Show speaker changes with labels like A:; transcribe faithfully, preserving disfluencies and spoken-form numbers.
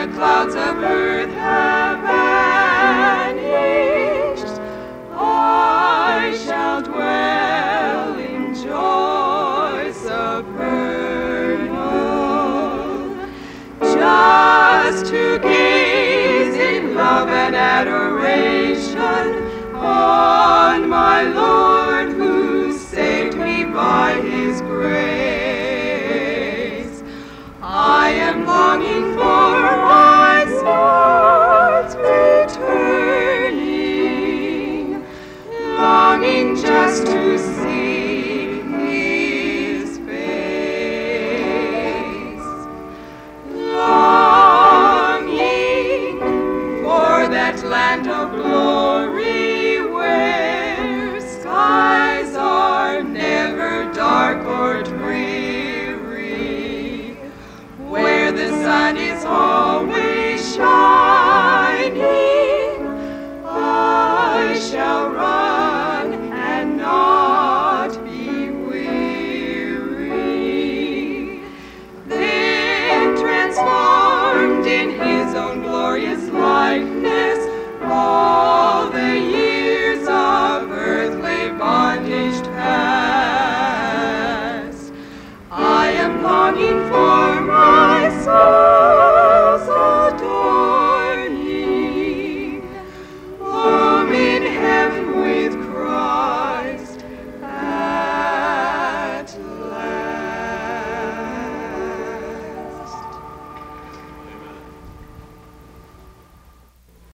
A: the clouds of earth have vanished, I shall dwell in joy supernal, just to gaze in love and adoration on my Lord, who saved me by his grace. I am longing for my Lord's returning, longing just to see his face, longing for that land of glory where skies are never dark or dreary, where the sun is always shining.